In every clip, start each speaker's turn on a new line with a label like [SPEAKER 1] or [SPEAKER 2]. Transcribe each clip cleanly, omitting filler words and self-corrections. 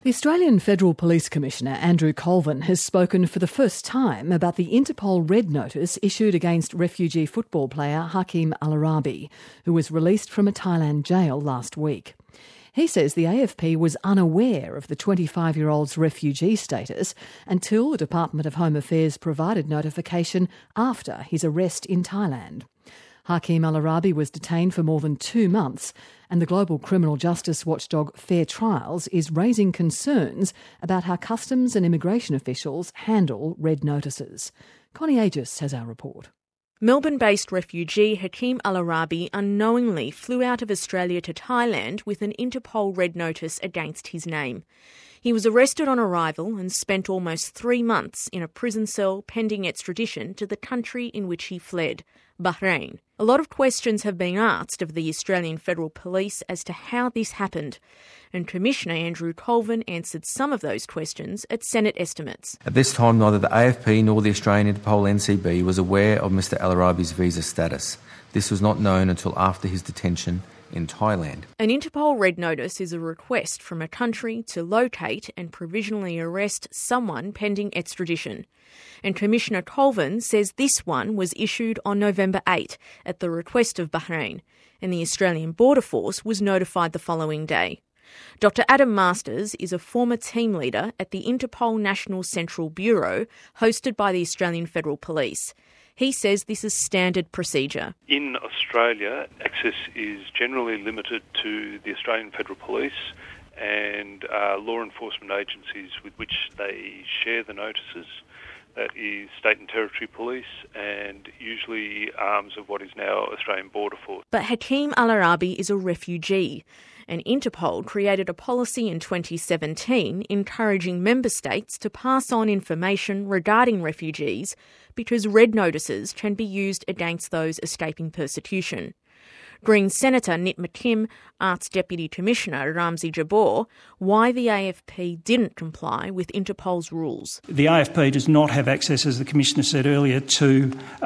[SPEAKER 1] The Australian Federal Police Commissioner Andrew Colvin has spoken for the first time about the Interpol red notice issued against refugee football player Hakeem Al-Arabi, who was released from a Thailand jail last week. He says the AFP was unaware of the 25-year-old's refugee status until the Department of Home Affairs provided notification after his arrest in Thailand. Hakeem Al-Arabi was detained for more than 2 months, and the global criminal justice watchdog Fair Trials is raising concerns about how customs and immigration officials handle red notices. Connie Aegis has our report.
[SPEAKER 2] Melbourne-based refugee Hakeem Al-Arabi unknowingly flew out of Australia to Thailand with an Interpol red notice against his name. He was arrested on arrival and spent almost 3 months in a prison cell pending extradition to the country in which he fled, Bahrain. A lot of questions have been asked of the Australian Federal Police as to how this happened, and Commissioner Andrew Colvin answered some of those questions at Senate estimates.
[SPEAKER 3] At this time, neither the AFP nor the Australian Interpol NCB was aware of Mr Al-Arabi's visa status. This was not known until after his detention in Thailand.
[SPEAKER 2] An Interpol red notice is a request from a country to locate and provisionally arrest someone pending extradition. And Commissioner Colvin says this one was issued on November 8 at the request of Bahrain, and the Australian Border Force was notified the following day. Dr Adam Masters is a former team leader at the Interpol National Central Bureau, hosted by the Australian Federal Police. He says this is standard procedure.
[SPEAKER 4] In Australia, access is generally limited to the Australian Federal Police and law enforcement agencies with which they share the notices. That is State and Territory Police and usually arms of what is now Australian Border Force.
[SPEAKER 2] But Hakeem Al-Arabi is a refugee, and Interpol created a policy in 2017 encouraging member states to pass on information regarding refugees because red notices can be used against those escaping persecution. Greens Senator Nit McKim asked Deputy Commissioner Ramzi Jabor why the AFP didn't comply with Interpol's rules.
[SPEAKER 5] The AFP does not have access, as the Commissioner said earlier, to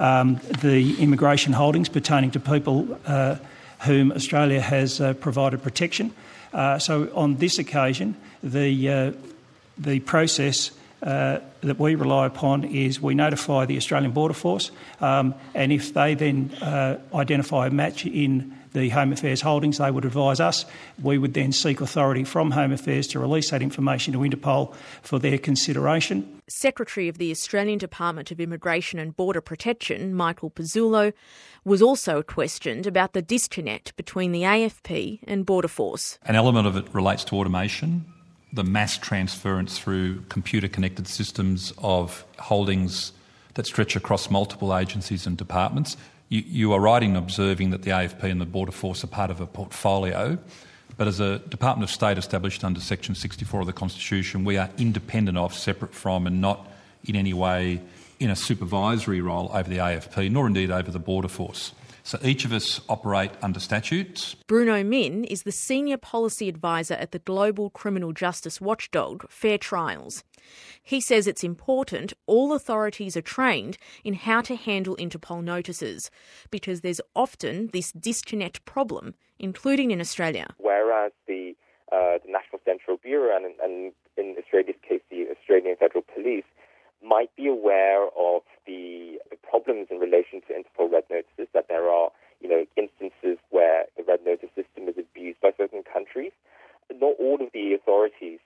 [SPEAKER 5] the immigration holdings pertaining to people whom Australia has provided protection. So on this occasion, the process that we rely upon is we notify the Australian Border Force, and if they then identify a match in the Home Affairs holdings, they would advise us. We would then seek authority from Home Affairs to release that information to Interpol for their consideration.
[SPEAKER 2] Secretary of the Australian Department of Immigration and Border Protection, Michael Pizzullo, was also questioned about the disconnect between the AFP and Border Force.
[SPEAKER 6] An element of it relates to automation, the mass transference through computer-connected systems of holdings that stretch across multiple agencies and departments. You are right in observing that the AFP and the Border Force are part of a portfolio, but as a Department of State established under Section 64 of the Constitution, we are independent of, separate from, and not in any way in a supervisory role over the AFP, nor indeed over the Border Force. So each of us operate under statutes.
[SPEAKER 2] Bruno Min is the Senior Policy Advisor at the global criminal justice watchdog Fair Trials. He says it's important all authorities are trained in how to handle Interpol notices because there's often this disconnect problem, including in Australia.
[SPEAKER 7] Whereas the National Central Bureau and in Australia's case the Australian Federal Police might be aware of the problems in relation to Interpol red notices, that there are, instances where the red notice system is abused by certain countries. Not all of the authorities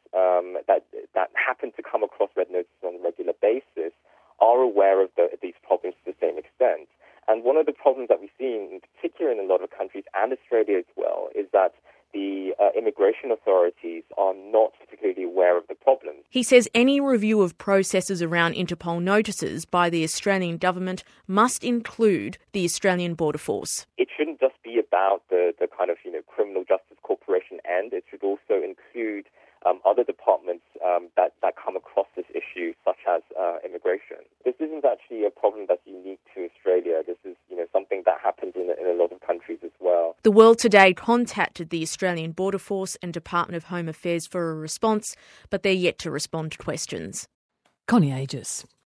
[SPEAKER 7] that happen to come across red notices on a regular basis are aware of these problems to the same extent. And one of the problems that we see, in particular in a lot of countries and Australia as well, is that the immigration authorities are not particularly aware of the problem.
[SPEAKER 2] He says any review of processes around Interpol notices by the Australian government must include the Australian Border Force.
[SPEAKER 7] It shouldn't just be about the kind of criminal justice corporation end. It should also include other departments that come across this issue, such as immigration. This isn't actually a problem that's unique to Australia. This is something that happens in a lot of countries as well.
[SPEAKER 2] The World Today contacted the Australian Border Force and Department of Home Affairs for a response, but they're yet to respond to questions.
[SPEAKER 1] Connie Aegis.